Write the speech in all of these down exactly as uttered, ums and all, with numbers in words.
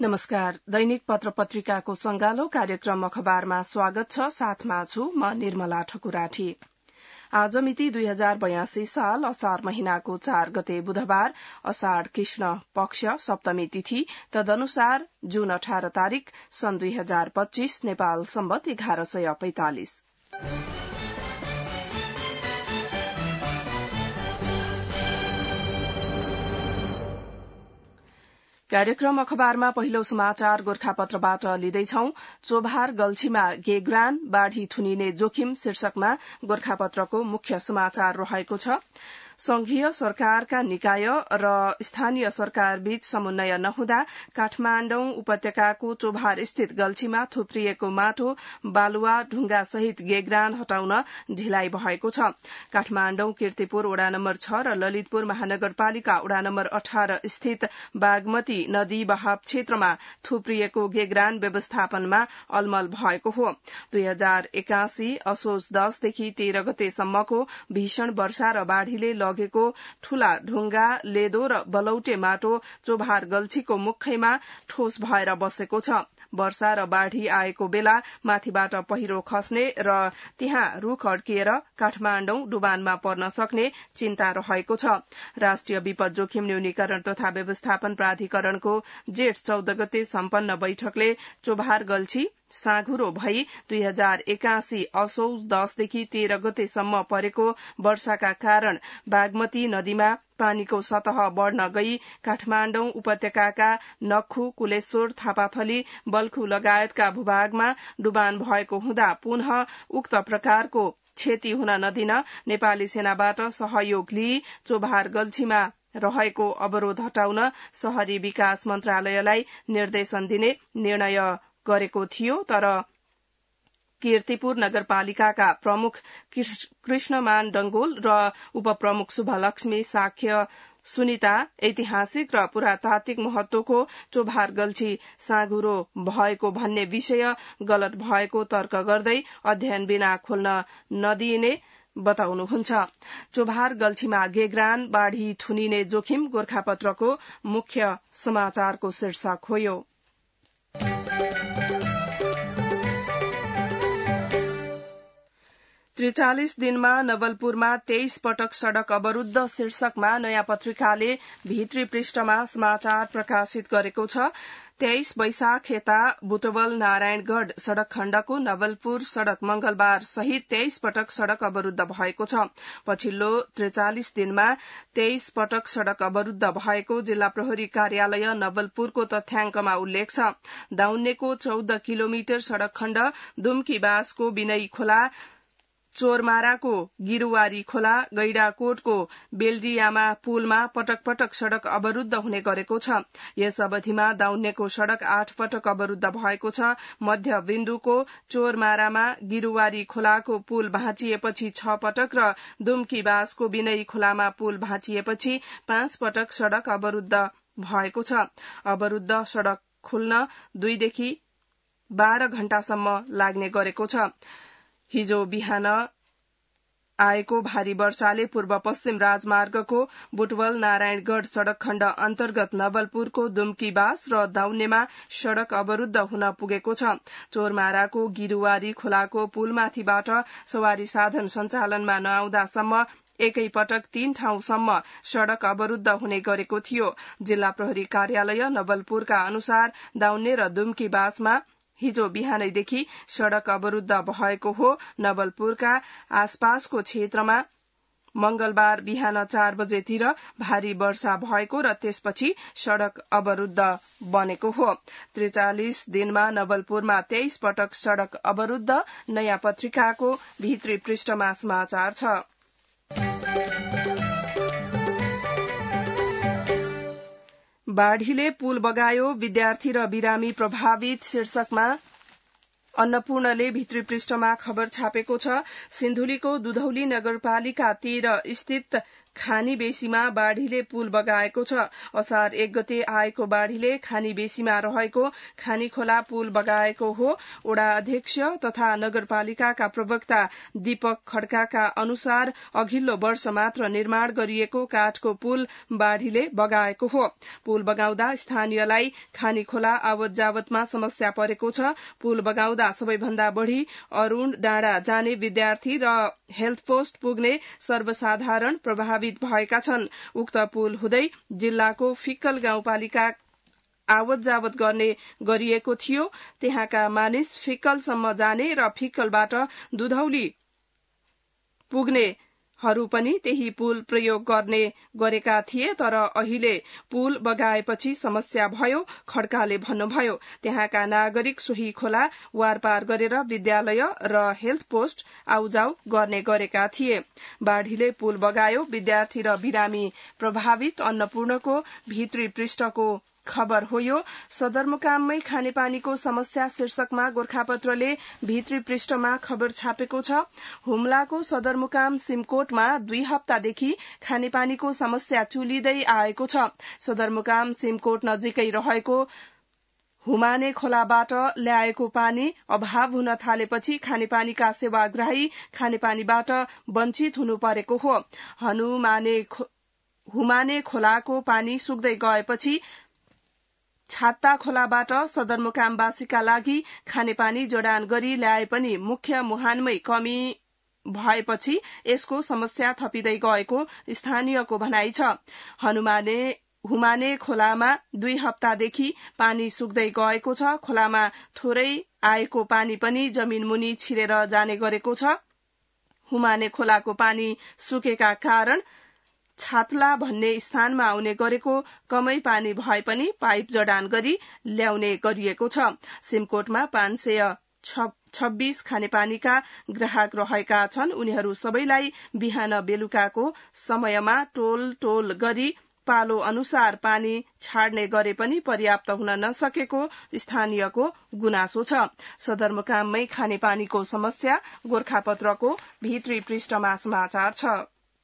नमस्कार। दैनिक पत्र पत्रिकाको संगालो कार्यक्रम अखबारमा स्वागत छ। साथमा छु म निर्मला ठकुराठी। आज मिति दुई हजार बयासी साल असार महिनाको चार गते बुधबार, असाढ़ कृष्ण पक्ष सप्तमी तिथि, तदनुसार जून अठारह तारीक सन् दुई हजार पच्चीस नेपाल सम्बत एघार सय पैंतालिस। कार्यक्रम अखबारमा पहिलो समाचार गोर्खापत्रबाट लिँदैछौ। चोभार गल्छीमा गेग्रान, बाढ़ी थुनिने जोखिम शीर्षकमा गोर्खापत्रको मुख्य समाचार रहेको छ। संघीय सरकारका निकाय र स्थानीय सरकार बीच समन्वय नहुँदा काठमाण्डौ उपत्यकाको चोभार स्थित गल्छीमा थुप्रिएको माटो, बालुवा, ढुंगा सहित गेग्रान हटाउन ढिलाइ भएको छ। काठमाण्डौ कीर्तिपुर वडा नम्बर छ र ललितपुर महानगरपालिका वडा नम्बर अठारह स्थित बागमती नदी बहाव क्षेत्रमा थुप्रिएको गेग्रान व्यवस्थापनमा अलमल भएको हो। दुई हजार एकासी असोज दसदेखि तेह्र गतेसम्मको भीषण वर्षा र बाढ़ीले लगेको ठूला ढुंगा, लेदो र बलौटे माटो चोभार गल्छीको मुखैमा ठोस भएर बसेको छ। वर्षा र बाढ़ी आएको बेला माथिबाट पहिरो खस्ने र त्यहाँ रूख अड्किएर काठमाण्डौ डुबानमा पर्न सक्ने चिन्ता रहेको छ। राष्ट्रिय विपद जोखिम न्यूनीकरण तथा व्यवस्थापन प्राधिकरणको जेठ चौध गते सम्पन्न बैठकले चोभार गल्छी साँघुरो भई दुई हजार एकासी असौज दसदेखि तेह्र गतेसम्म परेको वर्षाका कारण बागमती नदीमा पानीको सतह बढ़न गई काठमाण्डौ उपत्यकाका नख्खु, कुलेश्वर, थापाथली, बल्खु लगायतका भूभागमा डुबान भएको हुँदा पुनः उक्त प्रकारको क्षति हुन नदिन नेपाली सेनाबाट सहयोग लिई चोभार गल्छीमा रहेको अवरोध हटाउन शहरी विकास मन्त्रालयलाई निर्देशन दिने निर्णय गरेको थियो। तर कीर्तिपुर नगरपालिकाका प्रमुख कृष्णमान डंगोल र उपप्रमुख शुभलक्ष्मी साक्य सुनिता ऐतिहासिक र पुरातात्विक महत्वको चोभार गल्छी साँघुरो भएको भन्ने विषय गलत भएको तर्क गर्दै अध्ययन बिना खोल्न नदिइने बताउनुहुन्छ। चोभार गल्छीमा गेग्रान, बाढ़ी थुनिने जोखिम गोर्खापत्रको मुख्य समाचारको शीर्षक हो। यो त्रिचालिस दिनमा नवलपुरमा तेइस पटक सड़क अवरूद्ध शीर्षकमा नयाँ पत्रिकाले भित्री पृष्ठमा समाचार प्रकाशित गरेको छ। तेइस वैशाख यता बुटवल नारायणगढ़ सड़क खण्डको नवलपुर सड़क मंगलबार सहित तेइस पटक सड़क अवरूद्ध भएको छ। पछिल्लो त्रिचालिस दिनमा तेइस पटक सड़क अवरूद्ध भएको जिल्ला प्रहरी कार्यालय नवलपुरको तथ्याङ्कमा उल्लेख छ। दाउन्नेको चौध किलोमिटर सड़क खण्ड, दुम्की बासको विनयी खोला, चोरमाराको गिरुवारी खोला, गैडाकोटको बेल्डियामा पुलमा पटक पटक सड़क अवरूद्ध हुने गरेको छ। यस अवधिमा दाउन्नेको सड़क आठ पटक अवरूद्ध भएको छ। मध्य बिन्दुको चोरमारामा गिरुवारी खोलाको पुल भाँचिएपछि छ पटक र दुम्की बासको विनयी खोलामा पुल भाँचिएपछि पाँच पटक सड़क अवरूद्ध भएको छ। अवरूद्ध सड़क खुल्न दुईदेखि बाह्र घण्टासम्म लाग्ने गरेको छ। हिजो बिहान आएको भारी वर्षाले पूर्व पश्चिम राजमार्गको बुटवल नारायणगढ़ सड़क खण्ड अन्तर्गत नवलपुरको दुम्कीबास र दाउन्नेमा सड़क अवरूद्ध हुन पुगेको छ। चोरमाराको गिरुवारी खोलाको पुलमाथिबाट सवारी साधन सञ्चालनमा नआउँदासम्म एकै पटक तीन ठाउँसम्म सड़क अवरूद्ध हुने गरेको थियो। जिल्ला प्रहरी कार्यालय नवलपुरका अनुसार दाउन्ने र दुम्कीबासमा हिजो बिहानैदेखि सड़क अवरूद्ध भएको हो। नवलपुरका आसपासको क्षेत्रमा मंगलबार बिहान चार बजेतिर भारी वर्षा भएको र त्यसपछि सड़क अवरूद्ध बनेको हो। त्रिचालिस दिनमा नवलपुरमा तेइस पटक सड़क अवरूद्ध नयाँ पत्रिकाको भित्री पृष्ठमा समाचार छ। बाढ़ीले पुल बगायो, विद्यार्थी र बिरामी प्रभावित शीर्षकमा अन्नपूर्णले भित्री पृष्ठमा खबर छापेको छ। सिन्धुलीको दुधौली नगरपालिका तेह्र स्थित खानी बेसीमा बाढ़ीले पुल बगाएको छ। असार एक गते आएको बाढ़ीले खानी बेसीमा रहेको खानी खोला पुल बगाएको हो। वडा अध्यक्ष तथा नगरपालिकाका प्रवक्ता दीपक खड्काका अनुसार अघिल्लो वर्ष मात्र निर्माण गरिएको काठको पुल बाढ़ीले बगाएको हो। पुल बगाउँदा स्थानीयलाई खानी खोला आवत जावतमा समस्या परेको छ। पुल बगाउँदा सबैभन्दा बढ़ी अरूण डाँडा जाने विद्यार्थी र हेल्थ पोस्ट पुग्ने सर्वसाधारण प्रभावित भएका छन्। उक्त पुल हुँदै जिल्लाको फिक्कल गाउँपालिका आवत जावत गर्ने गरिएको थियो। त्यहाँका मानिस फिक्कलसम्म जाने र फिक्कलबाट दुधौली पुग्ने हरू पनि त्यही पुल प्रयोग गर्ने गरेका थिए, तर अहिले पुल बगाएपछि समस्या भयो। खड्काले भन्नुभयो, त्यहाँका नागरिक सोही खोला वारपार गरेर विद्यालय र हेल्थ पोस्ट आउजाउ गर्ने गरेका थिए। बाढ़ीले पुल बगायो। विद्यार्थी र बिरामी प्रभावित। अन्नपूर्णको भित्री पृष्ठको खबर हो यो। सदरमुकाममै खानेपानीको समस्या शीर्षकमा गोरखापत्रले भित्री पृष्ठमा खबर छापेको छ। हुम्लाको सदरमुकाम सिमकोटमा दुई हप्तादेखि खानेपानीको समस्या चुलिँदै आएको छ। सदरमुकाम सिमकोट नजिकै रहेको हुमाने खोलाबाट ल्याएको पानी अभाव हुन थालेपछि खानेपानीका सेवाग्राही खानेपानीबाट वञ्चित हुनु परेको हो। हनुमाने हुमाने खोलाको पानी सुक्दै गएपछि छाता खोलाबाट सदरमुकामवासीका लागि खानेपानी जोडान गरी ल्याए पनि मुख्य मुहानमै कमी भएपछि यसको समस्या थपिँदै गएको स्थानीयको भनाइ छ। हनुमाने हुमाने खोलामा दुई हप्तादेखि पानी सुक्दै गएको छ। खोलामा थोरै आएको पानी पनि जमिन मुनि छिरेर जाने गरेको छ। हुमाने खोलाको पानी सुकेका कारण छातला भन्ने स्थानमा आउने गरेको कमै पानी भए पनि पाइप जडान गरी ल्याउने गरिएको छ। सिमकोटमा पाँच सय छब्बीस खानेपानीका ग्राहक रहेका छन्। उनीहरू सबैलाई बिहान बेलुकाको समयमा टोल टोल गरी पालो अनुसार पानी छाड्ने गरे पनि पर्याप्त हुन नसकेको स्थानीयको गुनासो छ। सदरमुकाममै खानेपानीको समस्या गोरखापत्रको भित्री पृष्ठमा समाचार छ।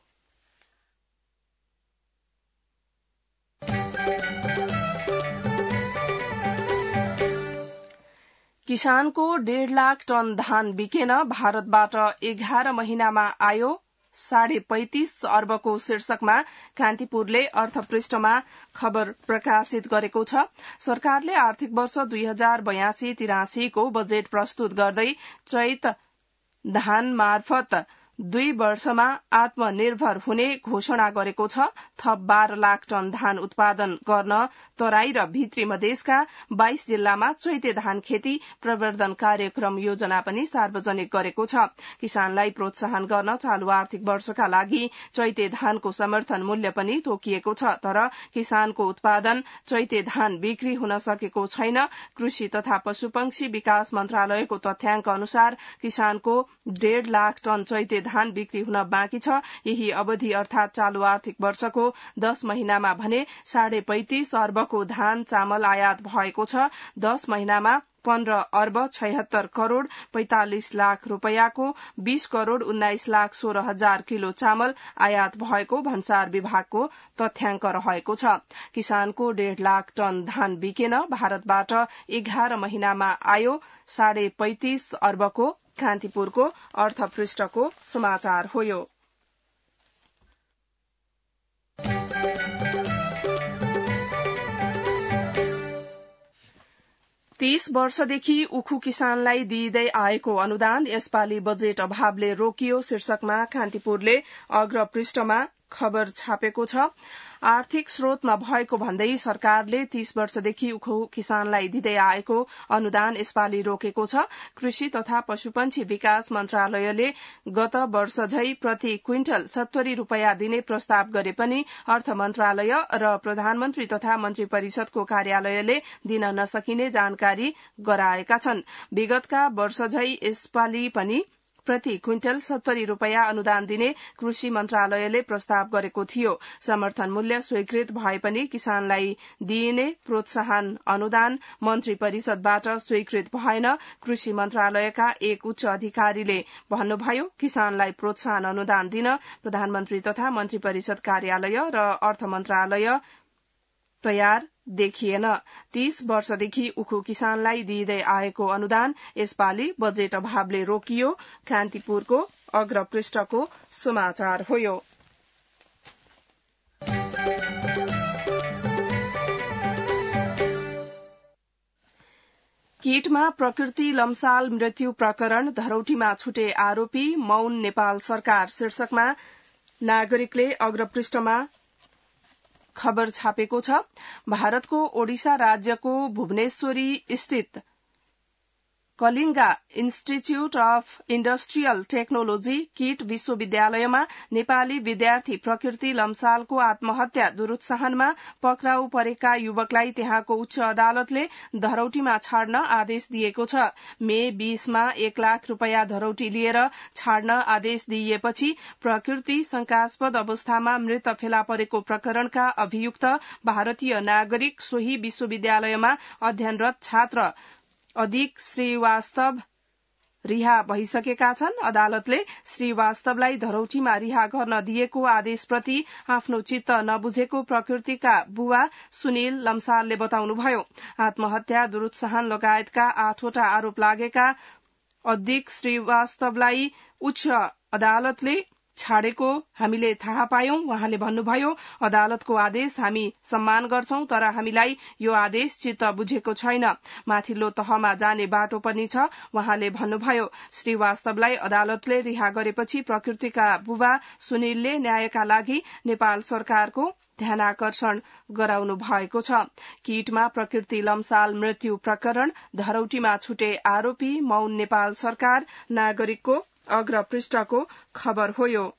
किसानको डेढ़ लाख टन धान बिकेन। भारतबाट एघार महिनामा आयो साढे पैंतिस अर्बको शीर्षकमा कान्तिपुरले अर्थपृष्ठमा खबर प्रकाशित गरेको छ। सरकारले आर्थिक वर्ष दुई हजार बयासी तिरासीको बजेट प्रस्तुत गर्दै चैत धान मार्फत दुई वर्षमा आत्मनिर्भर हुने घोषणा गरेको छ। थप बाह्र लाख टन धान उत्पादन गर्न तराई र भित्री मधेसका बाइस जिल्लामा चैते धान खेती प्रवर्धन कार्यक्रम योजना पनि सार्वजनिक गरेको छ। किसानलाई प्रोत्साहन गर्न चालू आर्थिक वर्षका लागि चैते धानको समर्थन मूल्य पनि तोकिएको छ, तर किसानको उत्पादन चैते धान बिक्री हुन सकेको छैन। कृषि तथा पशुपक्षी विकास मन्त्रालयको तथ्याङ्क अनुसार किसानको डेढ़ लाख टन चैते धान बिक्री हुन बाँकी छ। यही अवधि अर्थात चालू आर्थिक वर्षको दश महिनामा भने साढे पैंतिस अर्बको धान चामल आयात भएको छ। दश महिनामा पन्ध्र अर्ब छयत्तर करोड़ पैंतालिस लाख रूपियाँको बीस करोड़ उन्नाइस लाख सोह्र हजार किलो चामल आयात भएको भन्सार विभागको तथ्याङ्क रहेको छ। किसानको डेढ़ लाख टन धान बिकेन। भारतबाट एघार महिनामा आयो साढे पैंतिस अर्बको कान्तिपुरको अर्थपृष्ठको समाचार हो यो। तीस वर्षदेखि उखु किसानलाई दिइँदै आएको अनुदान यसपालि बजेट अभावले रोकियो शीर्षकमा कान्तिपुरले अग्रपृष्ठमा खबर छापेको छ। आर्थिक स्रोत नभएको भन्दै सरकारले तीस वर्षदेखि उखु किसानलाई दिँदै आएको अनुदान यसपालि रोकेको छ। कृषि तथा पशुपन्छी विकास मन्त्रालयले गत वर्ष झै प्रति क्विन्टल सत्तरी रूपियाँ दिने प्रस्ताव गरे पनि अर्थ मन्त्रालय र प्रधानमन्त्री तथा मन्त्री परिषदको कार्यालयले दिन नसकिने जानकारी गराएका छन्। विगतका वर्ष झै यसपालि पनि प्रति क्विन्टल सत्तरी रूपियाँ अनुदान दिने कृषि मन्त्रालयले प्रस्ताव गरेको थियो। समर्थन मूल्य स्वीकृत भए पनि किसानलाई दिइने प्रोत्साहन अनुदान मन्त्री परिषदबाट स्वीकृत भएन। कृषि मन्त्रालयका एक उच्च अधिकारीले भन्नुभयो, किसानलाई प्रोत्साहन अनुदान दिन प्रधानमन्त्री तथा मन्त्री परिषद कार्यालय र अर्थ मन्त्रालय तयार देखिएन। तीस वर्षदेखि उखु किसानलाई दिइँदै आएको अनुदान यसपालि बजेट अभावले रोकियो। कान्तिपुरको अग्रपृष्ठको समाचार हो यो। किटमा प्रकृति लम्साल मृत्यु प्रकरण धरौटीमा छुटे आरोपी मौन नेपाल सरकार शीर्षकमा नागरिकले अग्रपृष्ठमा खबर छापेको छ। भारतको ओडिसा राज्यको भुवनेश्वरी स्थित Kalinga institute of industrial technology KIIT विश्वविद्यालयमा नेपाली विद्यार्थी प्रकृति लम्सालको आत्महत्या दुरुत्साहनमा पक्राउ परेका युवकलाई त्यहाँको उच्च अदालतले धरौटीमा छाड्न आदेश दिएको छ। मे बीसमा एक लाख रूपियाँ धरौटी लिएर छाड्न आदेश दिइएपछि प्रकृति शंकास्पद अवस्थामा मृत फेला परेको प्रकरणका अभियुक्त भारतीय नागरिक सोही विश्वविद्यालयमा अध्ययनरत छात्र अधिक श्रीवास्तव रिहा भइसकेका छन्। अदालतले श्रीवास्तवलाई धरौटीमा रिहा गर्न दिएको आदेशप्रति आफ्नो चित्त नबुझेको प्रकृतिका बुवा सुनिल लम्सालले बताउनुभयो। आत्महत्या दुरुत्साहन लगायतका आठवटा आरोप लागेका अधिक श्रीवास्तवलाई उच्च अदालतले छाडेको हामीले थाहा पायौं। उहाँले भन्नुभयो, अदालतको आदेश हामी सम्मान गर्छौं, तर हामीलाई यो आदेश चित्त बुझेको छैन। माथिल्लो तहमा जाने बाटो पनि छ। उहाँले भन्नुभयो, श्रीवास्तवलाई अदालतले रिहा गरेपछि प्रकृतिका बुबा सुनिलले न्यायका लागि नेपाल सरकारको ध्यानाकर्षण गराउनु भएको छ। किटमा प्रकृति लम्साल मृत्यु प्रकरण धरौटीमा छुटे आरोपी मौन नेपाल सरकार नागरिकको अग्रपृष्ठको खबर हो यो।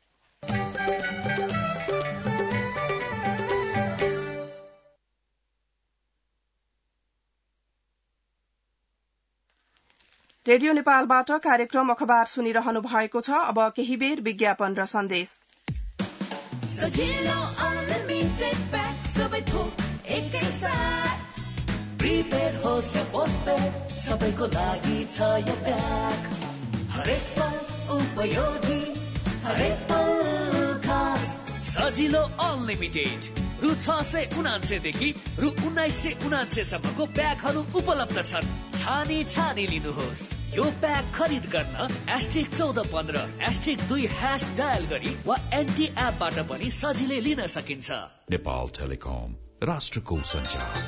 रेडियो नेपालबाट कार्यक्रम अखबार सुनिरहनु भएको छ। अब केही बेर विज्ञापन र सन्देश। सजिलो अनलिमिटेड प्याक सबै थोक एकैसाथ, प्रिपेड होस् या पोस्टपेड सबैको लागि छ यो प्याक। हरेक पल उपयोगी, हरेक पल खास। सजिलो अनलिमिटेड रु छ सय उनान्सयदेखि रु उन्नाइस सय उनान्सय सम्मको प्याकहरू उपलब्ध छन्। छानी छानी लिनुहोस्। यो प्याक खरिद गर्न एस्ट्रिक चौध पन्ध्र एस्ट्रिक दुई ह्यास डायल गरी वा एनटी एपबाट पनि सजिलै लिन सकिन्छ। नेपाल टेलिकम, राष्ट्रको सञ्चार।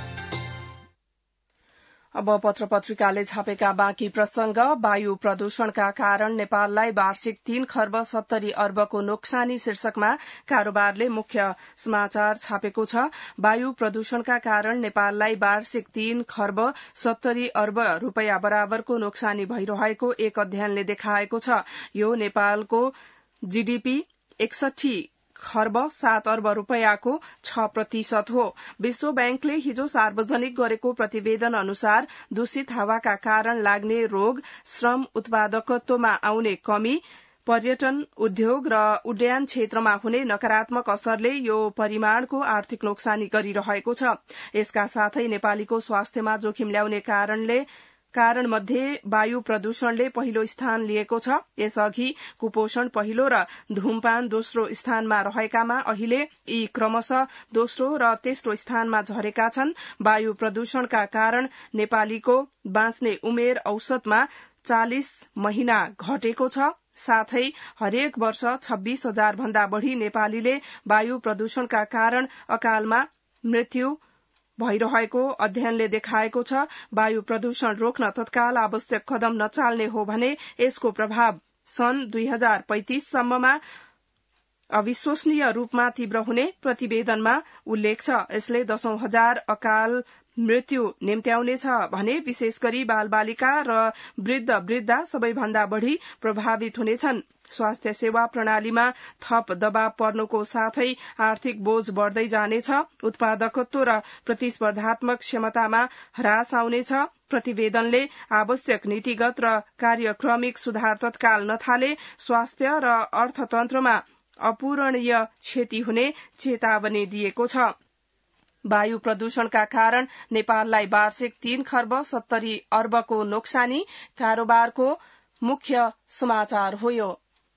अब पत्र पत्रिकाले छापेका बाँकी प्रसंग। वायु प्रदूषणका कारण नेपाललाई वार्षिक तीन खर्ब सत्तरी अर्बको नोक्सानी शीर्षकमा कारोबारले मुख्य समाचार छापेको छ। वायु प्रदूषणका कारण नेपाललाई वार्षिक तीन खर्ब सत्तरी अर्ब रूपियाँ बराबरको नोक्सानी भइरहेको एक अध्ययनले देखाएको छ। यो नेपालको जीडीपी एकसठी खर्ब सात अर्ब रूपियाँको छ प्रतिशत हो। विश्व बैंकले हिजो सार्वजनिक गरेको प्रतिवेदन अनुसार दूषित हावाका कारण लाग्ने रोग, श्रम उत्पादकत्वमा आउने कमी, पर्यटन उद्योग र उड्डयन क्षेत्रमा हुने नकारात्मक असरले यो परिमाणको आर्थिक नोक्सानी गरिरहेको छ। यसका साथै नेपालीको स्वास्थ्यमा जोखिम ल्याउने कारणले कारण मध्ये वायु प्रदूषणले पहिलो स्थान लिएको छ। यसअघि कुपोषण पहिलो र धूमपान दोस्रो स्थानमा रहेकामा अहिले यी क्रमशः दोस्रो र तेस्रो स्थानमा झरेका छन्। वायु प्रदूषणका कारण नेपालीको बाँच्ने उमेर औसतमा चालिस महिना घटेको छ। साथै हरेक वर्ष छब्बीस हजार भन्दा बढ़ी नेपालीले वायु प्रदूषणका कारण अकालमा मृत्यु भइरहेको अध्ययनले देखाएको छ। वायु प्रदूषण रोक्न तत्काल आवश्यक कदम नचाल्ने हो भने यसको प्रभाव सन् दुई हजार पैंतीस सम्ममा अविश्वसनीय रूपमा तीव्र हुने प्रतिवेदनमा उल्लेख छ। यसले दशौं हजार अकाल मृत्यु निम्त्याउनेछ भने विशेष गरी बाल बालिका र वृद्ध वृद्धा सबैभन्दा बढ़ी प्रभावित हुनेछन्। स्वास्थ्य सेवा प्रणालीमा थप दबाव पर्नुको साथै आर्थिक बोझ बढ़दै जानेछ। उत्पादकत्व र प्रतिस्पर्धात्मक क्षमतामा ह्रास आउनेछ। प्रतिवेदनले आवश्यक नीतिगत र कार्यक्रमिक सुधार तत्काल नथाले स्वास्थ्य र अर्थतन्त्रमा अपूरणीय क्षति हुने चेतावनी दिएको छ। वायु प्रदूषणका कारण नेपाललाई वार्षिक तीन खर्ब सत्तरी अर्बको नोक्सानी। कारोबारको मुख्य समाचार हो यो।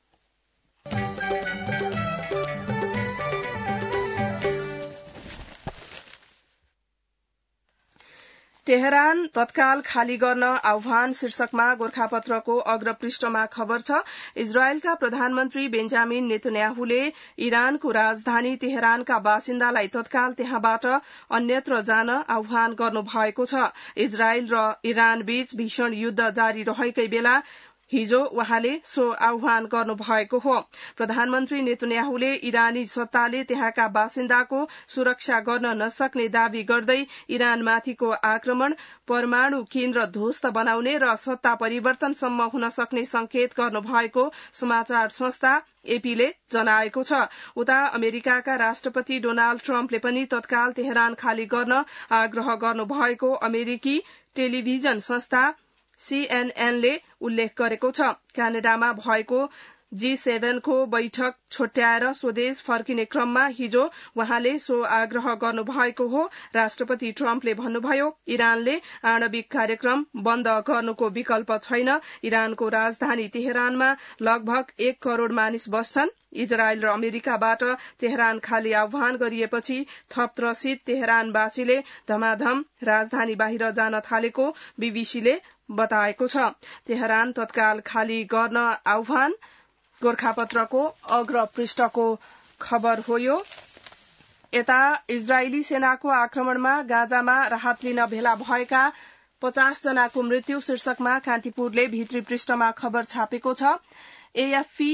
तेहरान तत्काल खाली गर्न आह्वान शीर्षकमा गोरखापत्रको अग्रपृष्ठमा खबर छ। इजरायलका प्रधानमन्त्री बेन्जामिन नेतन्याहुले इरानको राजधानी तेहरानका बासिन्दालाई तत्काल त्यहाँबाट अन्यत्र जान आह्वान गर्नु भएको छ। इजरायल र इरान बीच भीषण युद्ध जारी रहेकै बेला हिजो वहाँले सो आह्वान गर्नु भएको हो। प्रधानमन्त्री नेतन्याहुले इरानी सत्ताले त्यहाँका बासिन्दाको सुरक्षा गर्न नसक्ने दावी गर्दै इरानमाथिको आक्रमण परमाणु केन्द्र ध्वस्त बनाउने र सत्ता परिवर्तनसम्म हुन सक्ने संकेत गर्नु भएको समाचार संस्था एपीले जनाएको छ। उता अमेरिकाका राष्ट्रपति डोनाल्ड ट्रम्पले पनि तत्काल तेहरान खाली गर्न आग्रह गर्नु भएको अमेरिकी टेलिभिजन संस्था सीएनएनले उल्लेख गरेको छ। क्यानाडामा भएको जी सेभेन को बैठक छुट्याएर स्वदेश फर्किने क्रममा हिजो वहाँले सो आग्रह गर्नु भएको हो। राष्ट्रपति ट्रम्पले भन्नुभयो, इरानले आणविक कार्यक्रम बन्द गर्नुको विकल्प छैन। इरानको राजधानी तेहरानमा लगभग एक करोड़ मानिस बस्छन्। इजरायल र अमेरिकाबाट तेहरान खाली आह्वान गरिएपछि थप त्रसित तेहरानवासीले धमाधम राजधानी बाहिर जान थालेको बीबीसीले बताएको छ। तेहरान तत्काल खाली गर्न आह्वान गोरखापत्रको अग्र पृष्ठको खबर हो यो। यता इजरायली सेनाको आक्रमणमा गाजामा राहत लिन भेला भएका पचास जनाको मृत्यु शीर्षकमा कान्तिपुरले भित्री पृष्ठमा खबर छापेको छ। एएफपी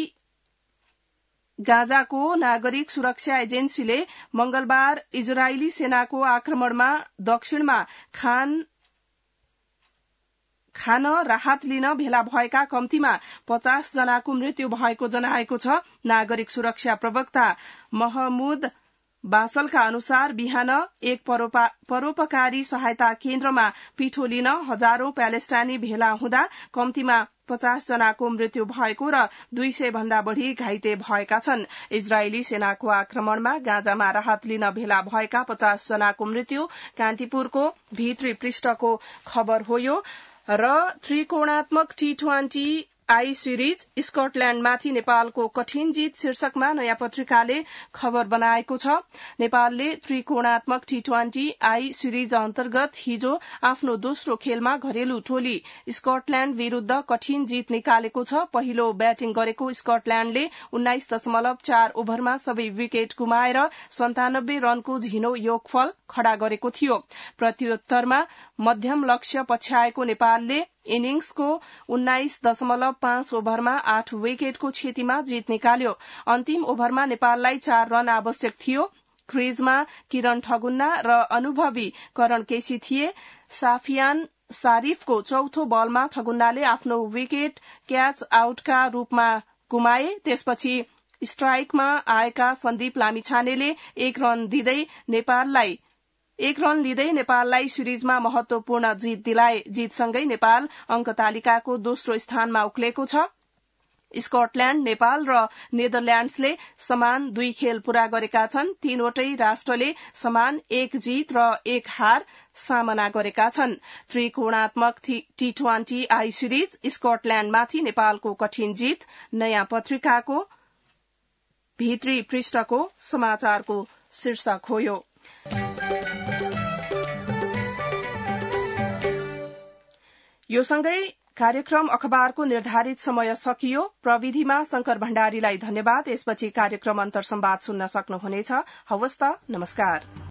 गाजाको नागरिक सुरक्षा एजेन्सीले मंगलबार इजरायली सेनाको आक्रमणमा दक्षिणमा खान खान राहत लिन भेला भएका कम्तीमा पचास जनाको मृत्यु भएको जनाएको छ। नागरिक सुरक्षा प्रवक्ता महमुद बासलका अनुसार बिहान एक परोपकारी सहायता केन्द्रमा पिठो लिन हजारौं प्यालेस्टाइनी भेला हुँदा कम्तीमा पचास जनाको मृत्यु भएको र दुई सय भन्दा बढ़ी घाइते भएका छन्। इजरायली सेनाको आक्रमणमा गाजामा राहत लिन भेला भएका पचास जनाको मृत्यु कान्तिपुरको भित्री पृष्ठको खबर हो यो। र त्रिकोणात्मक टी ट्वेन्टी आई सिरिज स्कटल्याण्डमाथि नेपालको कठिन जीत शीर्षकमा नयाँ पत्रिकाले खबर बनाएको छ। नेपालले त्रिकोणात्मक टी ट्वेन्टी आई सिरिज अन्तर्गत हिजो आफ्नो दोस्रो खेलमा घरेलु टोली स्कटल्याण्ड विरूद्ध कठिन जीत निकालेको छ। पहिलो ब्याटिङ गरेको स्कटल्याण्डले उन्नाइस दशमलव चार ओभरमा सबै विकेट गुमाएर सन्तानब्बे रनको झिनो योगफल खड़ा गरेको थियो। प्रत्युत्तरमा मध्यम लक्ष्य पछ्याएको नेपालले इनिंग्सको उन्नाइस दशमलव पाँच ओभरमा आठ विकेटको क्षतिमा जीत निकाल्यो। अन्तिम ओभरमा नेपाललाई चार रन आवश्यक थियो। क्रिजमा किरण ठगुन्ना र अनुभवी करण केसी थिए। साफियान सारिफको चौथो बलमा ठगुन्नाले आफ्नो विकेट क्याच आउटका रूपमा गुमाए। त्यसपछि स्ट्राइकमा आएका सन्दीप लामिछानेले एक रन दिँदै नेपाललाई एक रन लिँदै नेपाललाई सिरिजमा महत्वपूर्ण जीत दिलाए। जीतसँगै नेपाल अंक तालिकाको दोस्रो स्थानमा उक्लेको छ। स्कटल्याण्ड, नेपाल र नेदरल्याण्ड्सले समान दुई खेल पूरा गरेका छन्। तीनवटै राष्ट्रले समान एक जीत र एक हार सामना गरेका छन्। त्रिकोणात्मक टी ट्वेन्टी आई सिरिज स्कटल्याण्डमाथि नेपालको कठिन जीत नयाँ पत्रिकाको भित्री पृष्ठको समाचारको शीर्षक हो यो। यो सँगै कार्यक्रम अखबारको निर्धारित समय सकियो। प्रविधिमा शंकर भण्डारीलाई धन्यवाद। यसपछि कार्यक्रम अन्तर संवाद सुन्न सक्नुहुनेछ। हवस् त, नमस्कार।